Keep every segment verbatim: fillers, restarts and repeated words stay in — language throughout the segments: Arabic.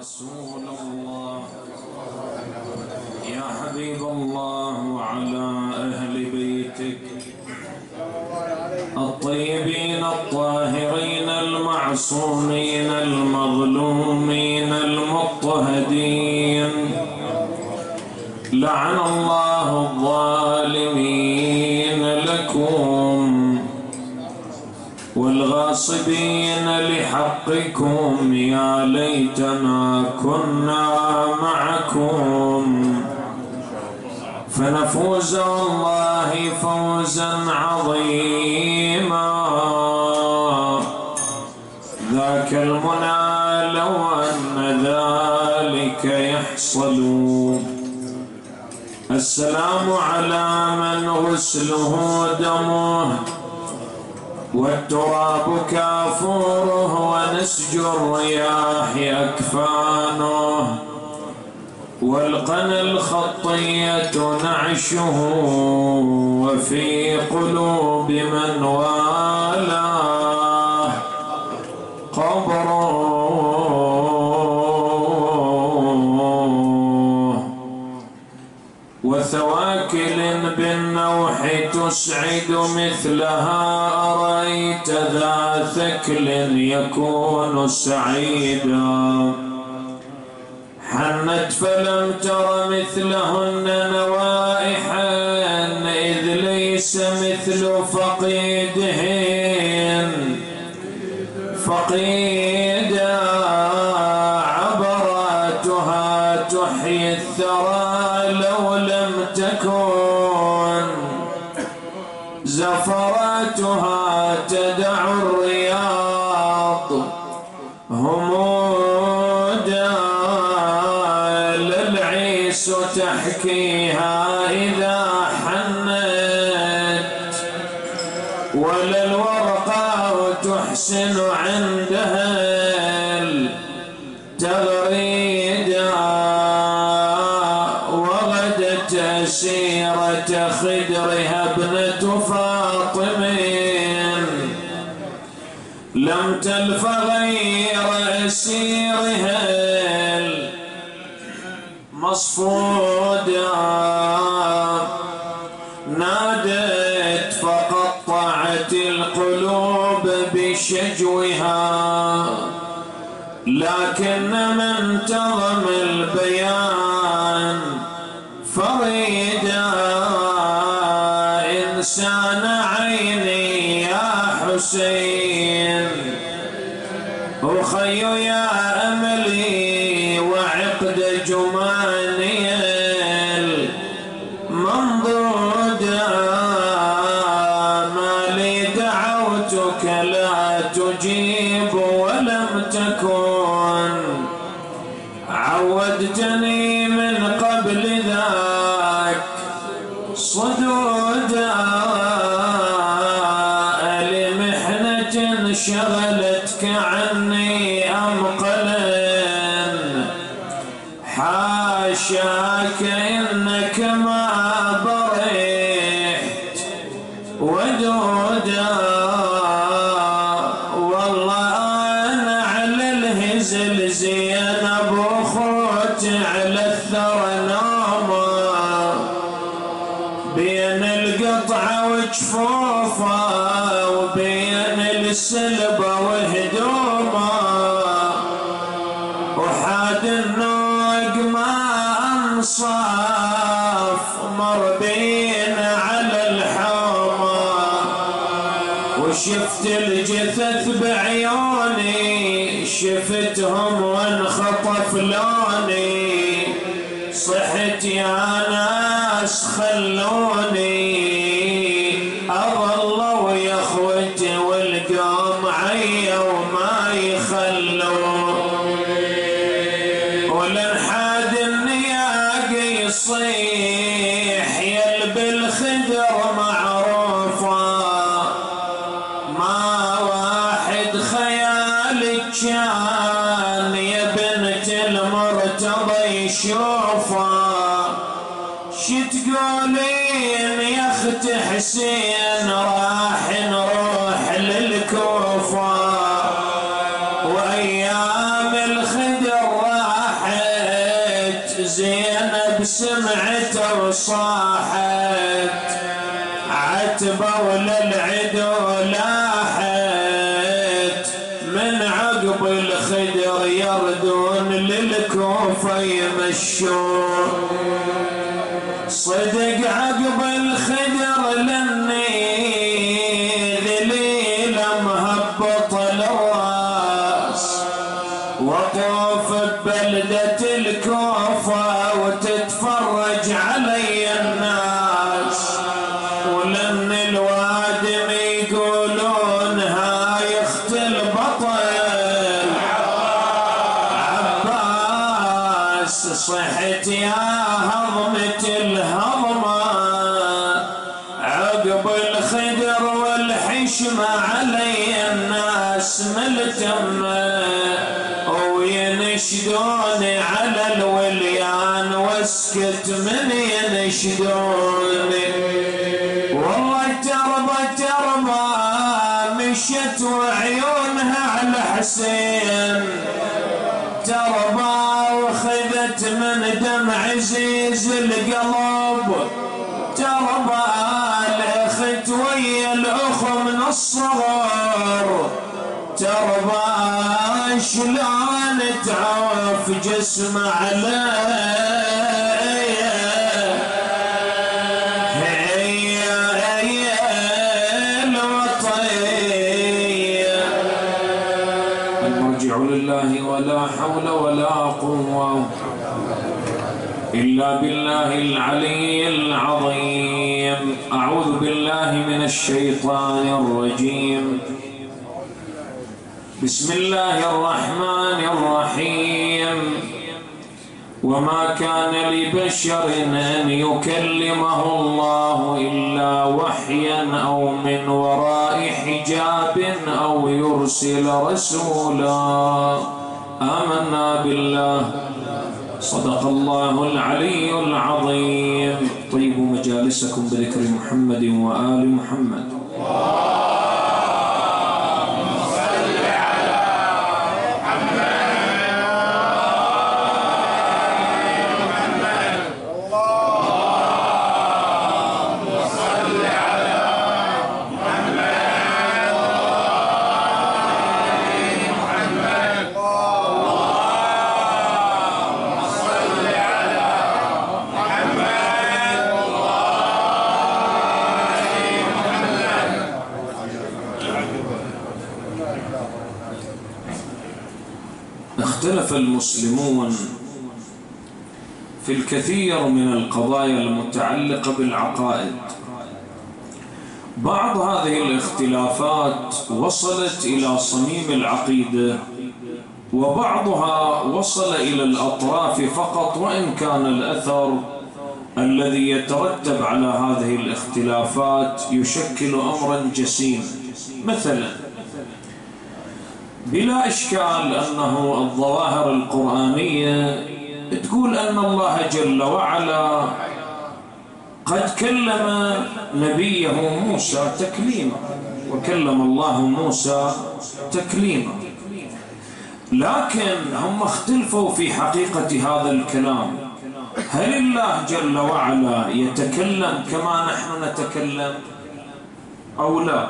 رسول الله يا حبيب الله وعلى أهل بيتك الطيبين الطاهرين المعصومين المظلومين المضطهدين. لعن الله الظالمين لكم والغاصبين لحقكم. يا ليتنا كنا معكم فنفوز والله فوزا عظيما. ذاك المنى لو أن ذلك يحصل. السلام على من غسله دمه والتراب كافوره ونسج الرياح أكفانه والقنا الخطية نعشه وفي قلوب من والاه قبره. وثواكل بالنوح تسعد مثلها أرأيت ذا ثكل يكون سعيدا. حنت فلم تر مثلهن نوائحا إذ ليس مثل فقيدهن فقيدا. عبراتها تحيي الثرى لو لم تكن زفراتها تدع الرياض همودا. للعيس تحكيها إذا حنت ولا الورقاء تحسن عندها التغريدا. وغدت أسيرة خدرها ابنة فاطم لم تلف غير أسيرها مصفودا. نادت فقطعت القلوب بشجوها لكن من تضم البيان فريدا. إنسان عيني يا حسين أخي يا أملي وعقد جماني المنضودا. ما لي دعوتك لا تجيب ولم تكن عودتني من قبل ذاك صدودا. لمحنة شغلتك عني أمقلا حاشاك إنك ما برحت ودودا. والله أنا على الهزل زينب وخوت على الثرى نومه بين القطعة وجفوفه وبين السلبة وهدومه وحاد النوق ما أنصاف مربين على الحومة. وشفت الجثث بعيوني شفتهم وانخطف لوني. صحت يا ناس خلوني أظل ويا اخوتي والقوم عيا وما يخلون. ولنحاد النياق يصيح يل بالخدر معروفة ما واحد خيالك كان يا بنت المرتضى يشوفه. شتقولين يا اخت حسين راح نروح للكوفة وأيام الخدر سمعت وصاحت عتبة وللعدو لاحت من عقب الخدر يردون للكوفة يمشون صدق عقب الخدر لني ذليل مهبط الراس وقوف ببلدة الكوفة وتتفرج علي الناس ولن الوادم يقولون هاي اخت البطل عباس صحت يا هضمة الهضمة عقب الخدر والحشمة علي الناس ملتمة وينشدوني على الوليان واسكت من ينشدوني والله تربى تربى مشت وعيونها على حسين تربى وخذت من دم عزيز القلب تربى الاخت ويا الاخ من الصغر تربى شلون تعوف جسم علي هي هي الوطية المرجع لله ولا حول ولا قوة إلا بالله العلي العظيم. أعوذ بالله من الشيطان الرجيم. بسم الله الرحمن الرحيم. وما كان لبشر أن يكلمه الله إلا وحيا أو من وراء حجاب أو يرسل رسولا. آمنا بالله. صدق الله العلي العظيم. طيبوا مجالسكم بذكر محمد وآل محمد. اختلف المسلمون في الكثير من القضايا المتعلقة بالعقائد. بعض هذه الاختلافات وصلت إلى صميم العقيدة وبعضها وصل إلى الأطراف فقط، وإن كان الأثر الذي يترتب على هذه الاختلافات يشكل أمرا جسيما. مثلا بلا إشكال أنه الظواهر القرآنية تقول أن الله جل وعلا قد كلم نبيه موسى تكليما، وكلم الله موسى تكليما، لكن هم اختلفوا في حقيقة هذا الكلام. هل الله جل وعلا يتكلم كما نحن نتكلم أو لا؟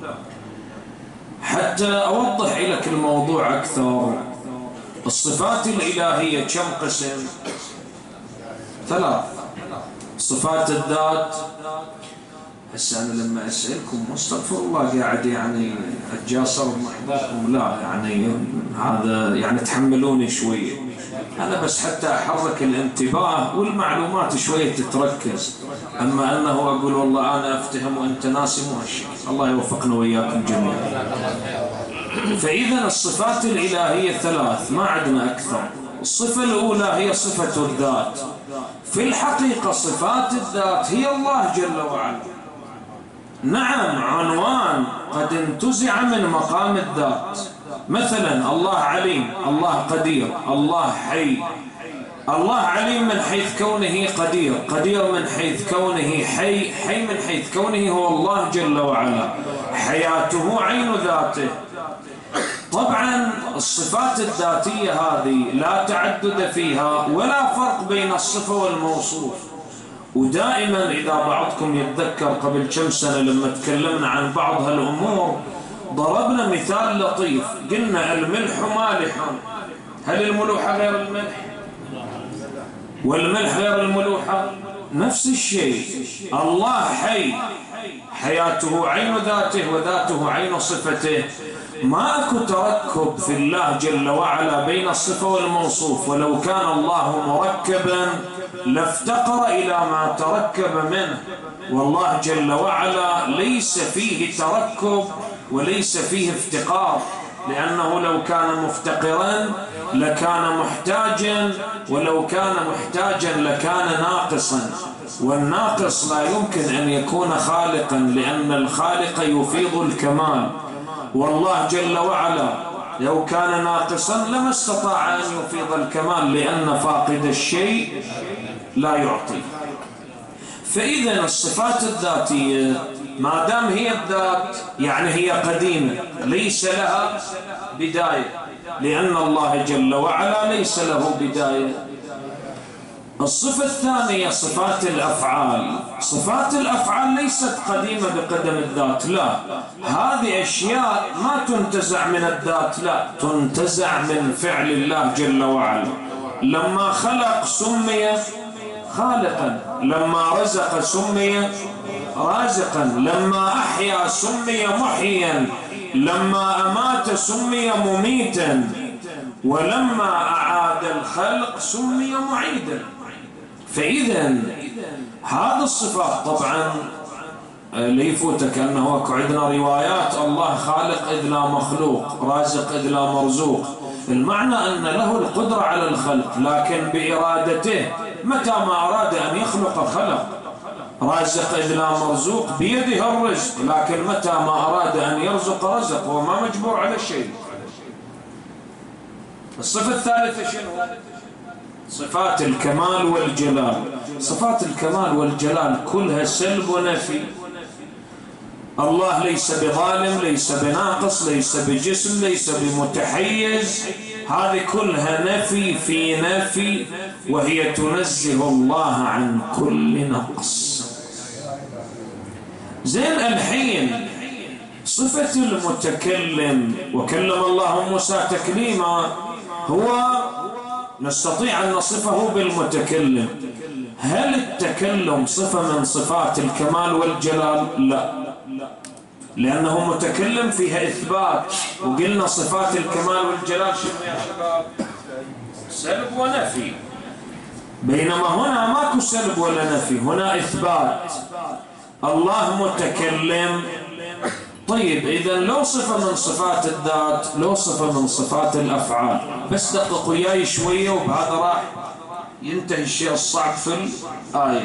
حتى أوضح لك الموضوع أكثر، الصفات الإلهية كم قسم؟ ثلاث. صفات الذات، هسه أنا لما أسألكم واستغفر الله قاعد يعني أتجاسر بمحضركم، لا يعني هذا يعني تحملوني شوية، أنا بس حتى أحرك الانتباه والمعلومات شوية تتركز. أما أنه أقول والله أنا أفتهم وأنت ناسي مو هالشيء. الله يوفقنا وإياكم جميعا. فإذا الصفات الإلهية ثلاث، ما عندنا أكثر. الصفة الأولى هي صفة الذات. في الحقيقة صفات الذات هي الله جل وعلا. نعم عنوان قد انتزع من مقام الذات. مثلا الله عليم، الله قدير، الله حي. الله عليم من حيث كونه قدير، قدير من حيث كونه حي، حي من حيث كونه هو الله جل وعلا. حياته عين ذاته. طبعا الصفات الذاتية هذه لا تعدد فيها ولا فرق بين الصفة والموصوف. ودائما إذا بعضكم يتذكر قبل كم سنة لما تكلمنا عن بعض هالأمور ضربنا مثال لطيف، قلنا الملح مالح، هل الملوحة غير الملح؟ والملح غير الملوحة؟ نفس الشيء. الله حي، حياته عين ذاته وذاته عين صفته. ما أكو تركب في الله جل وعلا بين الصفة والموصوف، ولو كان الله مركبا لافتقر إلى ما تركب منه، والله جل وعلا ليس فيه تركب وليس فيه افتقار، لأنه لو كان مفتقرا لكان محتاجا، ولو كان محتاجا لكان ناقصا، والناقص لا يمكن أن يكون خالقا، لأن الخالق يفيض الكمال، والله جل وعلا لو كان ناقصا لما استطاع أن يفيض الكمال، لأن فاقد الشيء لا يعطي. فإذا الصفات الذاتية ما دام هي الذات يعني هي قديمة ليس لها بداية، لأن الله جل وعلا ليس له بداية. الصفة الثانية صفات الأفعال. صفات الأفعال ليست قديمة بقدم الذات، لا، هذه أشياء ما تنتزع من الذات، لا، تنتزع من فعل الله جل وعلا. لما خلق سمي خالقا، لما رزق سمي رازقا، لما أحيا سمي محيا، لما أمات سمي مميتا، ولما أعاد الخلق سمي معيدا. فإذا هذه الصفات طبعا ليفوتك أنه أكو عندنا روايات الله خالق إذ لا مخلوق، رازق إذ لا مرزوق، المعنى أن له القدرة على الخلق لكن بإرادته، متى ما أراد أن يخلق خلق. رازق إذ لا مرزوق، بيده الرزق، لكن متى ما أراد أن يرزق رزق، وما مجبور على شيء. الصفة الثالثة شنو؟ صفات الكمال والجلال. صفات الكمال والجلال كلها سلب ونفي. الله ليس بظالم، ليس بناقص، ليس بجسم، ليس بمتحيز، هذه كلها نفي في نفي، وهي تنزه الله عن كل نقص. زين الحين صفة المتكلم، وكلم الله موسى تكليما، هو نستطيع أن نصفه بالمتكلم. هل التكلم صفة من صفات الكمال والجلال؟ لا، لأنه متكلم فيها إثبات، وقلنا صفات الكمال والجلال شنو يا شباب؟ سلب ونفي، بينما هنا ماكو سلب ولا نفي، هنا إثبات. الله متكلم. طيب إذا لو صفة من صفات الذات، لو صفة من صفات الأفعال، بس دققوا وياي شوية وبهذا راح ينتهي الشيء الصعب في الآية.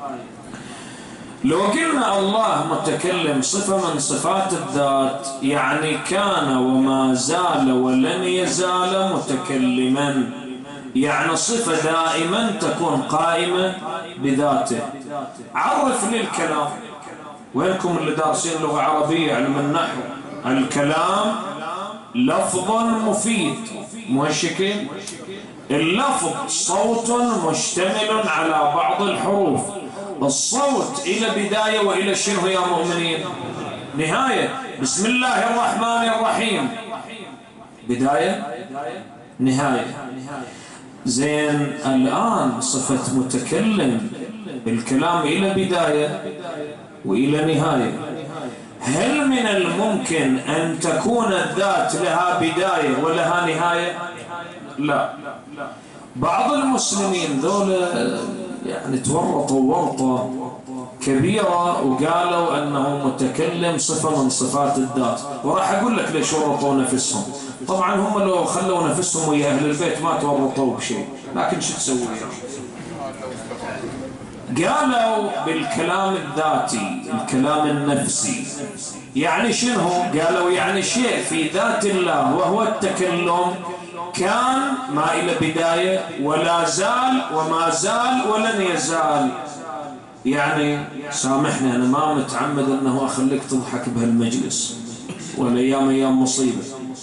لو قلنا الله متكلم صفة من صفات الذات، يعني كان وما زال ولن يزال متكلما، يعني صفة دائما تكون قائمة بذاته. عرف لي الكلام. وينكم اللي دارسين لغة عربية علم النحو؟ الكلام لفظ مفيد، مهشكين. اللفظ صوت مشتمل على بعض الحروف. الصوت إلى بداية وإلى شنو يا مؤمنين؟ نهاية. بسم الله الرحمن الرحيم، بداية نهاية. زين الآن صفة متكلم، الكلام إلى بداية وإلى نهاية. هل من الممكن أن تكون الذات لها بداية ولها نهاية؟ لا. بعض المسلمين ذولا يعني تورطوا ورطة كبيرة وقالوا أنه متكلم صفة من صفات الذات، وراح أقول لك ليش ورطوا نفسهم. طبعا هم لو خلوا نفسهم ويا أهل البيت ما تورطوا بشيء، لكن شو تسوي؟ قالوا بالكلام الذاتي، الكلام النفسي. يعني شنو؟ قالوا يعني شيء في ذات الله وهو التكلم كان ما إلى بداية ولا زال وما زال ولن يزال. يعني سامحني أنا ما متعمد أنه أخليك تضحك بهالمجلس، والأيام أيام مصيبة،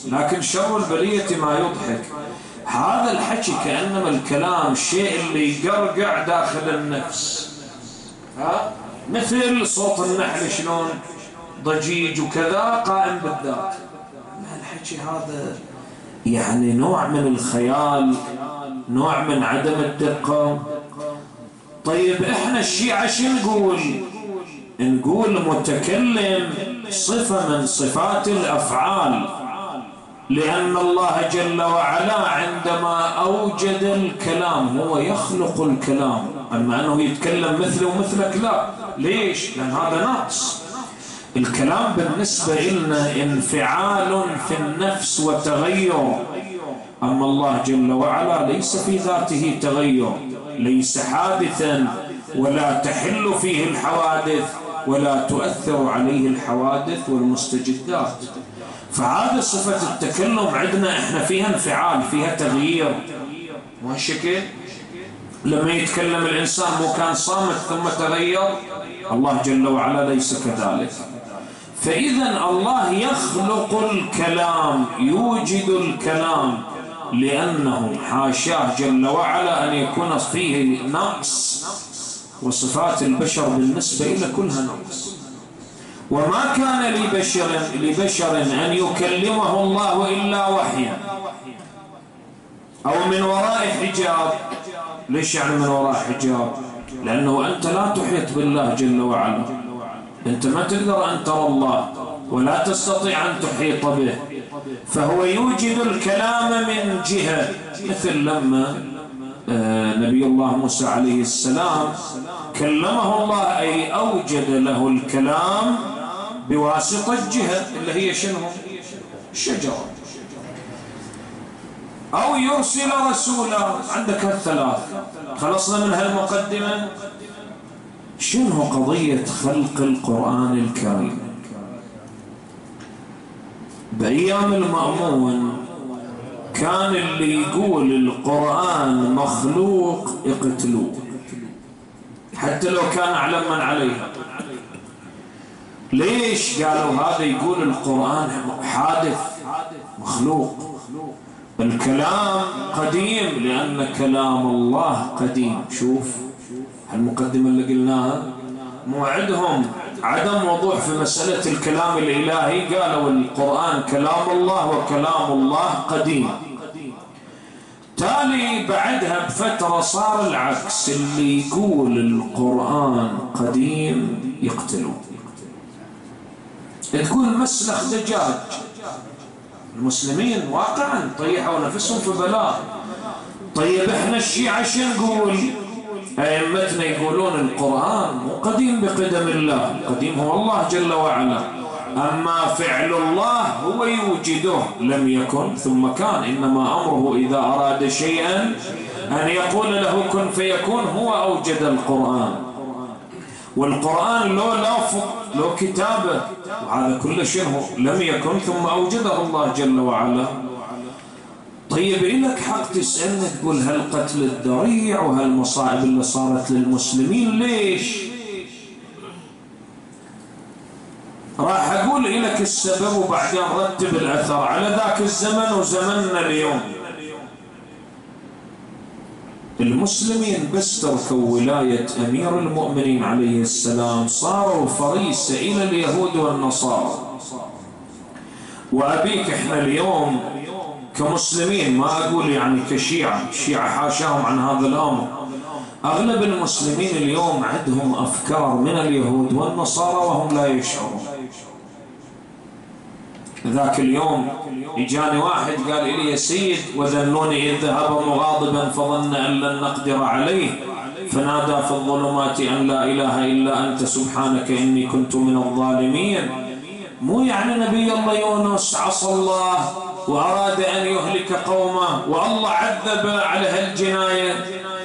لكن شر البلية ما يضحك. هذا الحكي كأنما الكلام الشيء اللي يقرقع داخل النفس، ها؟ مثل صوت النحل شلون ضجيج وكذا قائم بالذات. الحكي هذا يعني نوع من الخيال، نوع من عدم الدقة. طيب احنا الشيعة شو نقول؟ نقول متكلم صفة من صفات الأفعال، لأن الله جل وعلا عندما أوجد الكلام هو يخلق الكلام، أما أنه يتكلم مثله ومثلك لا. ليش؟ لأن هذا نقص. الكلام بالنسبة لنا انفعال في النفس وتغير، أما الله جل وعلا ليس في ذاته تغير، ليس حادثا ولا تحل فيه الحوادث ولا تؤثر عليه الحوادث والمستجدات. فهذا صفة التكلم عندنا احنا فيها انفعال، فيها تغيير. وهالشكل لما يتكلم الإنسان مو كان صامت ثم تغير، الله جل وعلا ليس كذلك. فإذا الله يخلق الكلام، يوجد الكلام، لأنه حاشاه جل وعلا أن يكون فيه نقص، وصفات البشر بالنسبة إلى كلها نقص. وما كان لبشر, لبشر أن يكلمه الله إلا وحيا أو من وراء حجاب. ليش يعني من وراء حجاب؟ لأنه أنت لا تحيط بالله جل وعلا، أنت ما تقدر أن ترى الله ولا تستطيع أن تحيط به، فهو يوجد الكلام من جهة. مثل لما نبي الله موسى عليه السلام كلمه الله، أي أوجد له الكلام بواسطة جهة اللي هي شنو؟ الشجرة. أو يرسل رسولا. عندك هالثلاث، خلصنا من هالمقدمة. شنو قضية خلق القرآن الكريم؟ بأيام المأمون كان اللي يقول القرآن مخلوق يقتلوه، حتى لو كان أعلم من عليها. ليش؟ قالوا هذا يقول القرآن حادث مخلوق، الكلام قديم، لأن كلام الله قديم. شوف المقدمة اللي قلناها، موعدهم عدم وضوح في مسألة الكلام الإلهي. قالوا القرآن كلام الله وكلام الله قديم. تالي بعدها بفترة صار العكس، اللي يقول القرآن قديم يقتلون. تكون مسلخ دجاج. المسلمين واقعا طيحوا نفسهم في بلاء. طيب احنا الشيعة شو نقول؟ أئمتنا يقولون القرآن مو قديم بقدم الله، قديم هو الله جل وعلا، أما فعل الله هو يوجده، لم يكن ثم كان، إنما أمره إذا أراد شيئا أن يقول له كن فيكون. هو أوجد القرآن، والقرآن له لفظ له كتابة، وهذا كل شيء لم يكن ثم أوجده الله جل وعلا. طيب إلك حق تسألنا تقول هل قتل الذريع وهالمصائب اللي صارت للمسلمين ليش؟ راح أقول إلك السبب وبعدين رتب الأثر على ذاك الزمن وزمننا اليوم. المسلمين بس تركوا ولاية أمير المؤمنين عليه السلام صاروا فريسة إلى اليهود والنصارى. وأبيك إحنا اليوم كمسلمين، ما أقول يعني كشيعة، الشيعة حاشاهم عن هذا الأمر، أغلب المسلمين اليوم عندهم أفكار من اليهود والنصارى وهم لا يشعرون. ذاك اليوم إجاني واحد قال لي يا سيد وذنوني إذ ذهب مغاضبا فظن أن لن نقدر عليه فنادى في الظلمات أن لا إله إلا أنت سبحانك إني كنت من الظالمين. مو يعني نبي الله يونس عصى الله وأراد أن يهلك قومه والله عذب على هالجناية.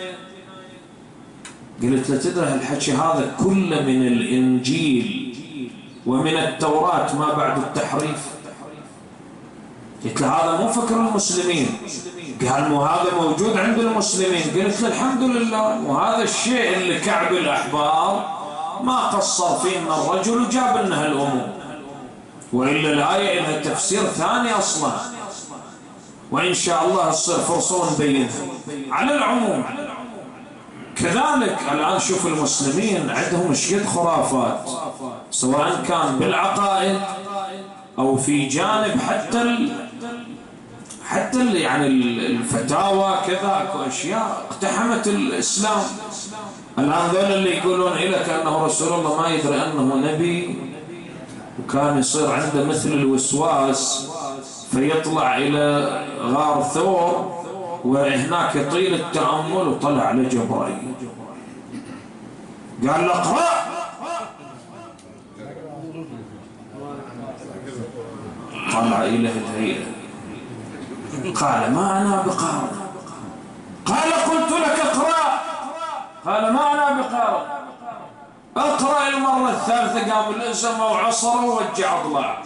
قلت له تدري الحكي هذا كله من الإنجيل ومن التوراة ما بعد التحريف. قلت له هذا مو فكر المسلمين. قال مو هذا موجود عند المسلمين. قلت له الحمد لله، وهذا الشيء اللي كعب الأحبار ما قصر فيه من الرجل وجاب لنا هالأمور. وإلا الآية لها تفسير ثاني أصلا، وإن شاء الله تصير فرصة ونبينها. على العموم كذلك الآن شوف المسلمين عندهم شقد خرافات، سواء كان بالعقائد أو في جانب حتى ال حتى ال يعني الفتاوى كذا أشياء اقتحمت الإسلام. الآن ذول اللي يقولون إلك أنه رسول الله ما يدري أنه نبي، وكان يصير عنده مثل الوسواس فيطلع إلى غار ثور وهناك يطيل التأمل وطلع على جبرائيل قال له اقرأ، طلع إليه الهيئة قال ما أنا بقارئ، قال قلت لك اقرأ، قال ما أنا بقارئ، اقرأ المرة الثالثة قام الإنسان وعصره ورجع اضلع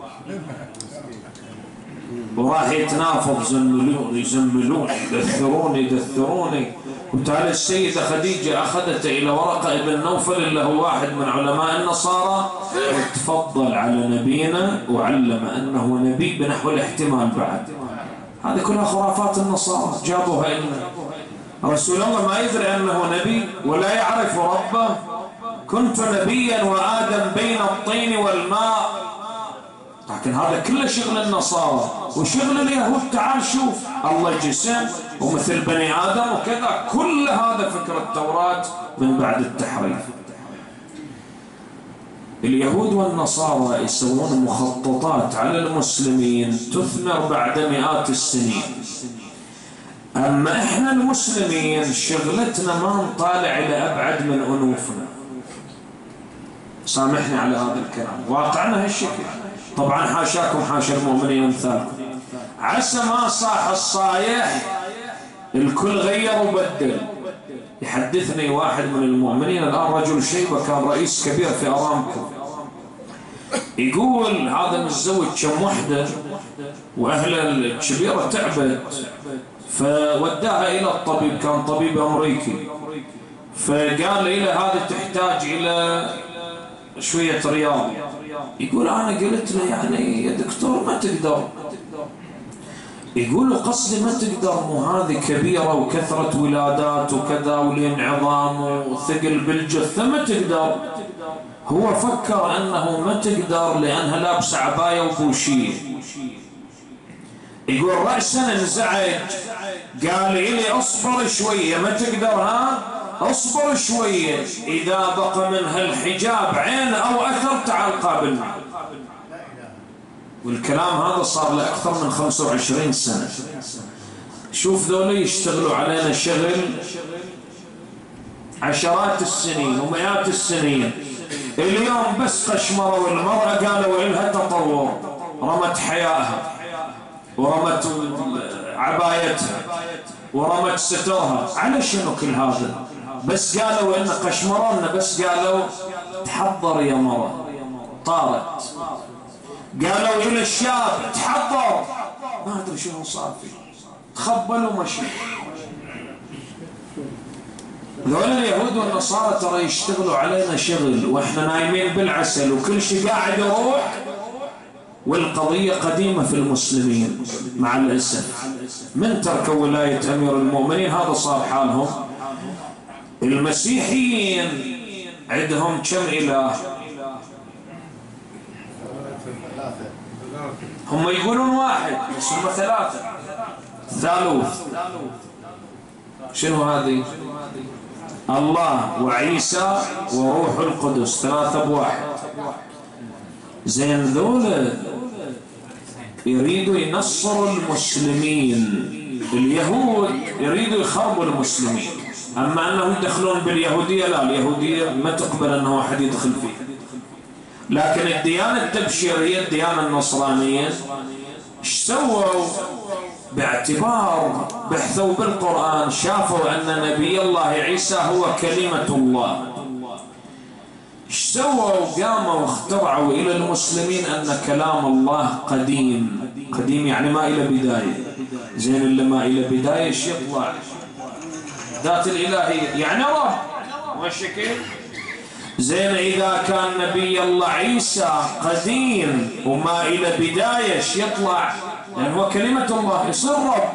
وراح يتنافض زملوني زملوني يدثروني يدثروني. وبالتالي السيدة خديجة أخذته إلى ورقة ابن نوفل اللي هو واحد من علماء النصارى، وتفضل على نبينا وعلم أنه نبي بنحو الاحتمال بعد. هذه كلها خرافات النصارى جابوها لنا. رسول الله ما يدري أنه نبي ولا يعرف ربه، كنت نبيا وآدم بين الطين والماء. لكن هذا كله شغل النصارى وشغل اليهود. تعال شوف الله جسم ومثل بني آدم وكذا، كل هذا فكر التوراة من بعد التحريف. اليهود والنصارى يسوون مخططات على المسلمين تثمر بعد مئات السنين. أما إحنا المسلمين شغلتنا ما نطالع إلى أبعد من أنوفنا. سامحني على هذا الكلام، واقعنا هالشكل. طبعا حاشاكم حاشا المؤمنين امثالكم. عسى ما صاح الصايح الكل غير وبدل. يحدثني واحد من المؤمنين الآن رجل شيبة كان رئيس كبير في أرامكو، يقول هذا متزوج كم وحدة وأهل الكبيرة تعبت فوداها إلى الطبيب، كان طبيب أمريكي، فقال لي هذه تحتاج إلى شوية رياضة. يقول أنا قلت له يعني يا دكتور ما تقدر. يقول قصدي ما تقدر، مو هذه كبيرة وكثرة ولادات وكذا والانعظام وثقل بالجثة ما تقدر. هو فكر أنه ما تقدر لأنها لابسة عباية وبوشية. يقول رأسا انزعج، قال لي اصبر شوية ما تقدر، ها اصبر شوية، إذا بقى منها الحجاب عين أو أثر تعال قابلنا. والكلام هذا صار له أكثر من خمسة وعشرين سنة. شوف ذولي يشتغلوا علينا شغل عشرات السنين ومئات السنين. اليوم بس قشمروا المرأة قالوا إلها تطور، رمت حيائها ورمت عبايتها ورمت سترها. على شنو كل هذا؟ بس قالوا إن قشمرنا، بس قالوا تحضر يا مرة طارت. قالوا إلى الشاب تحضر، ما أدري شنو صار فيه، تخبلوا ومشي. ذول اليهود والنصارى ترى يشتغلوا علينا شغل وإحنا نايمين بالعسل وكل شيء قاعد يروح. والقضية قديمة في المسلمين مع الأسف. من تركوا ولاية أمير المؤمنين هذا صار حالهم. المسيحيين عندهم كم إله؟ هم يقولون واحد بس هم ثلاثة، ثالوث. شنو هذه؟ الله وعيسى وروح القدس، ثلاثة بواحد. زين ذولا يريدوا ينصروا المسلمين، اليهود يريدوا يخربوا المسلمين. أما أنهم يدخلون باليهودية لا، اليهودية ما تقبل أنه أحد يدخل فيه. لكن الديانة التبشيرية الديانة النصرانية ايش سووا؟ باعتبار بحثوا بالقرآن شافوا أن نبي الله عيسى هو كلمة الله. ايش سووا؟ قاموا واخترعوا إلى المسلمين أن كلام الله قديم. قديم يعني ما إلى بداية. زين اللي ما إلى بداية ايش يطلع؟ ذات الإلهية يعني رب. ماشي كيف؟ زين إذا كان نبي الله عيسى قديم وما إلى بداية يطلع، لأن هو كلمة الله يصير رب.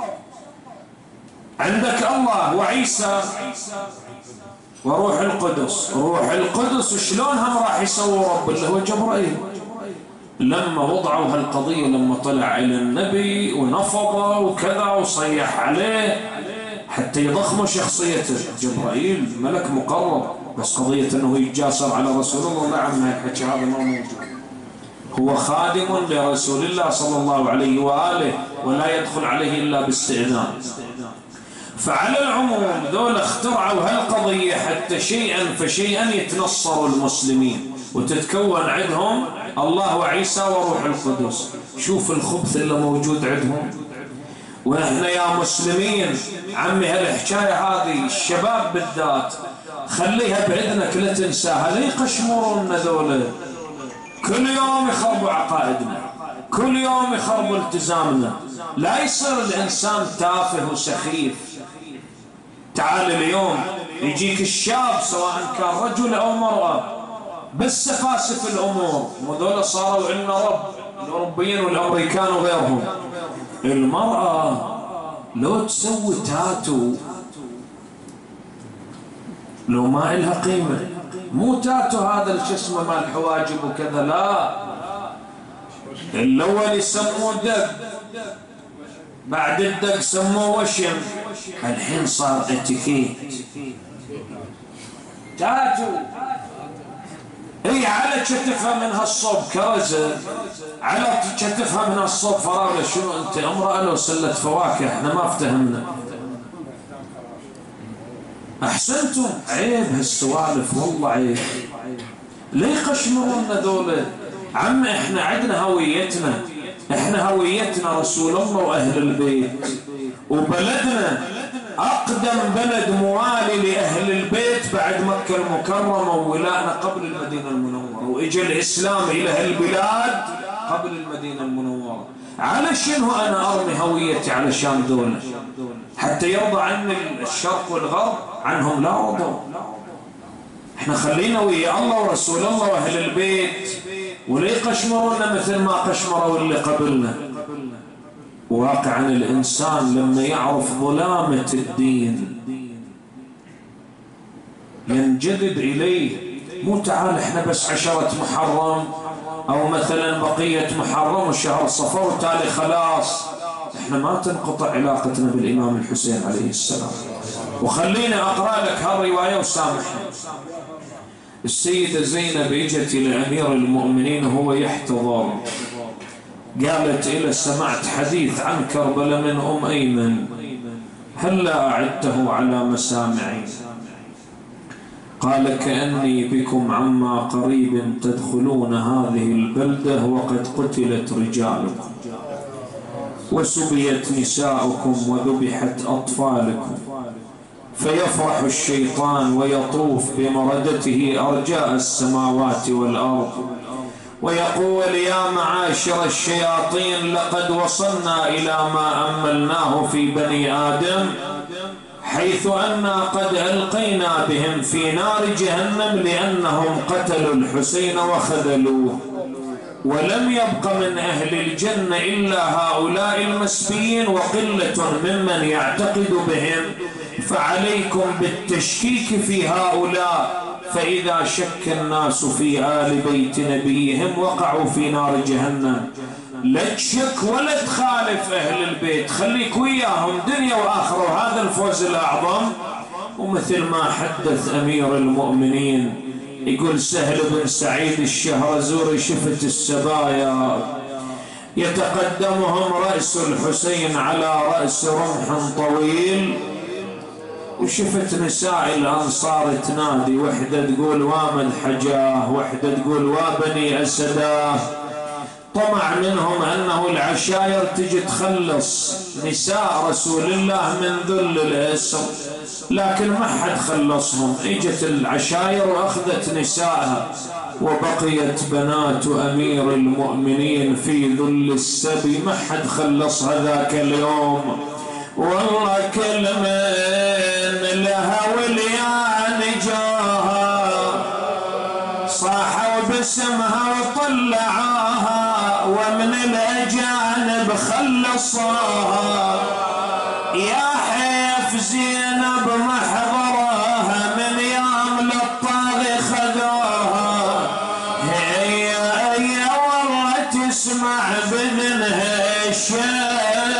عندك الله وعيسى وروح القدس، روح القدس شلون هم راح يسووا رب اللي هو جبرائيل. لما وضعوا هالقضية، لما طلع إلى النبي ونفضه وكذا وصيح عليه حتى يضخموا شخصيته، جبرائيل ملك مقرب، بس قضية أنه يتجاسر على رسول الله لا عم الحكي هذا ما موجود. هو خادم لرسول الله صلى الله عليه وآله ولا يدخل عليه إلا باستئذان. فعلى العموم ذول اخترعوا هالقضية حتى شيئا فشيئا يتنصروا المسلمين وتتكون عندهم الله وعيسى وروح القدس. شوف الخبث اللي موجود عندهم. ونحن يا مسلمين عمي هالحكاية هذه الشباب بالذات خليها بعذنك لا تنساها. لا يقشمرون ذولا، كل يوم يخربوا عقائدنا، كل يوم يخربوا التزامنا. لا يصير الإنسان تافه وسخيف. تعال اليوم يجيك الشاب سواء كان رجل أو مرأة بس سفاسف الأمور، وذولا صاروا عندنا رب، الأوروبيين والأمريكان وغيرهم. المرأة لو تسوي تاتو لو ما إلها قيمة، مو تاتو هذا الشيء اسمه مال الحواجب وكذا، لا. الأول يسموه دق، بعد الدق سموه وشم، الحين صار اتيكيت تاتو. اي على كتفها من هالصوب كرزة، على كتفها من هالصوب فراولة. شنو انت امرأة لو سلت فواكه؟ احنا ما افتهمنا. احسنتم، عيب هالسوالف والله عيب. ليه يقشمرون ذولا؟ عم احنا عندنا هويتنا، احنا هويتنا رسول الله واهل البيت، وبلدنا اقدم بلد موالي لاهل البيت بعد مكة المكرمة وولائنا قبل المدينة المنورة، واجى الاسلام الى هالبلاد قبل المدينة المنورة. على شنو انا ارمي هويتي علشان دول حتى يرضى عني الشرق والغرب؟ عنهم لا رضوا. احنا خلينا ويا الله ورسول الله واهل البيت، ولا يقشمرونا مثل ما قشمروا اللي قبلنا. واقعا الانسان لما يعرف ظلامة الدين ينجذب اليه. مو تعال احنا بس عشرة محرم او مثلا بقية محرم وشهر صفر وتالي خلاص. احنا ما تنقطع علاقتنا بالامام الحسين عليه السلام. وخليني اقرأ لك هالرواية وسامحني. السيدة زينب اجت الى امير المؤمنين وهو يحتضر، قالت إلى سمعت حديث عن كربلاء من أم أيمن، هلا أعدته على مسامعي؟ قال كأني بكم عما قريب تدخلون هذه البلدة وقد قتلت رجالكم وسبيت نساؤكم وذبحت أطفالكم، فيفرح الشيطان ويطوف بمردته أرجاء السماوات والأرض ويقول يا معاشر الشياطين لقد وصلنا إلى ما أملناه في بني آدم، حيث أننا قد ألقينا بهم في نار جهنم لأنهم قتلوا الحسين وخذلوه، ولم يبق من أهل الجنة إلا هؤلاء المسبيين وقلة ممن يعتقد بهم، فعليكم بالتشكيك في هؤلاء، فإذا شك الناس في آل بيت نبيهم وقعوا في نار جهنم. لا تشك ولا تخالف أهل البيت، خليك وياهم دنيا وآخرة، وهذا الفوز الأعظم. ومثل ما حدث أمير المؤمنين يقول سهل بن سعيد الشهرزوري شفت السبايا يتقدمهم رأس الحسين على رأس رمح طويل، وشفت نساء الأنصار تنادي، وحدة تقول وامن حجاه، وحدة تقول وابني أسداه. طمع منهم أنه العشائر تجي تخلص نساء رسول الله من ذل الأسر، لكن ما حد خلصهم. اجت العشائر وأخذت نسائها، وبقيت بنات أمير المؤمنين في ذل السبي، ما حد خلصها ذاك اليوم. والله كل من لها وليان جاها قصاها يا حيف زينب محضرها من يوم للطاغي خذوها هي هي والله تسمع بذنها الشيء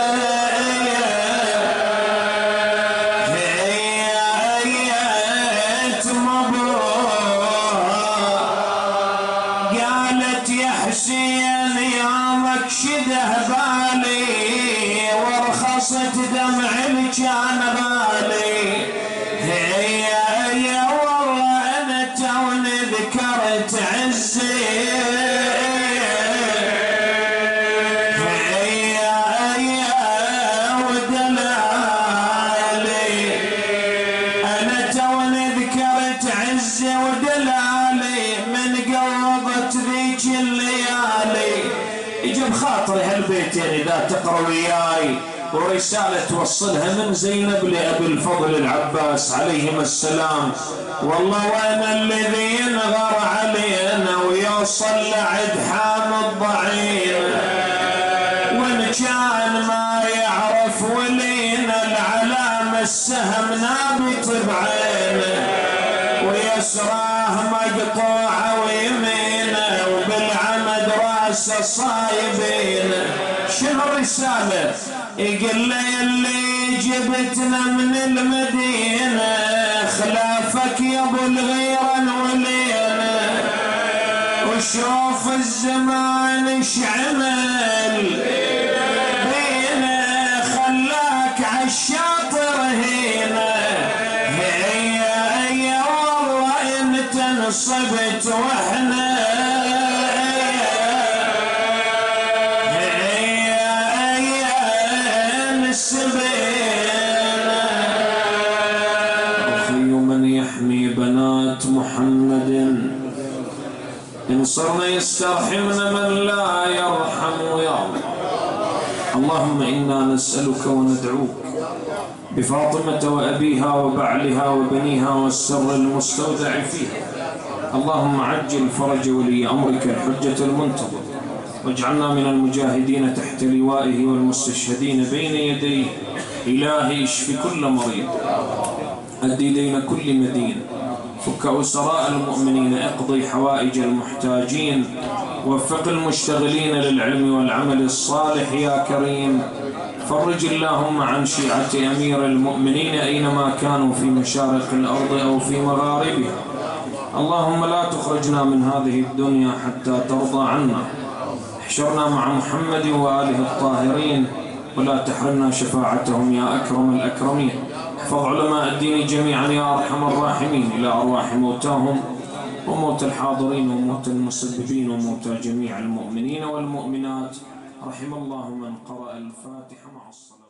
دمع كان غالي هي هي والله انا توني ذكرت عزي هي هي ودلالي انا توني ذكرت عزي ودلالي من قلبت ذيك الليالي. يجب خاطري هالبيتين اذا تقرا وياي ورسالة توصلها من زينب لأبي الفضل العباس عليهما السلام. والله وانا الذي ينغر علينا ويوصل لعد حامد ضعين وان كان ما يعرف ولينا العلامة السهم نابت بعينه ويسراه مقطوعة ويمينه وبالعمد راسه صايبين. شنو الرسالة؟ يقول لي اللي جبتنا من المدينة خلافك يا ابو الغيرة ولينا وشوف الزمان ايش عمل بينا خلاك عالشاطر هنا هي هي والله انت نصبت واحنا محمد إن صرنا يسترحمنا من لا يرحم يا الله. اللهم إنا نسألك وندعوك بفاطمة وأبيها وبعلها وبنيها والسر المستودع فيها. اللهم عجل فرج ولي أمرك الحجة المنتظر واجعلنا من المجاهدين تحت لوائه والمستشهدين بين يديه. إلهي اشف كل مريض أدي دين كل مدين فك أسراء المؤمنين اقضي حوائج المحتاجين وفق المشتغلين للعلم والعمل الصالح يا كريم. فرج اللهم عن شيعة أمير المؤمنين أينما كانوا في مشارق الأرض أو في مغاربها. اللهم لا تخرجنا من هذه الدنيا حتى ترضى عنا. احشرنا مع محمد وآله الطاهرين ولا تحرمنا شفاعتهم يا أكرم الأكرمين. احفظ علماء الدين جميعا يا أرحم الراحمين إلى أرواح موتاهم وموت الحاضرين وموت المسببين وموت جميع المؤمنين والمؤمنات. رحم الله من قرأ الفاتحة مع الصلاة.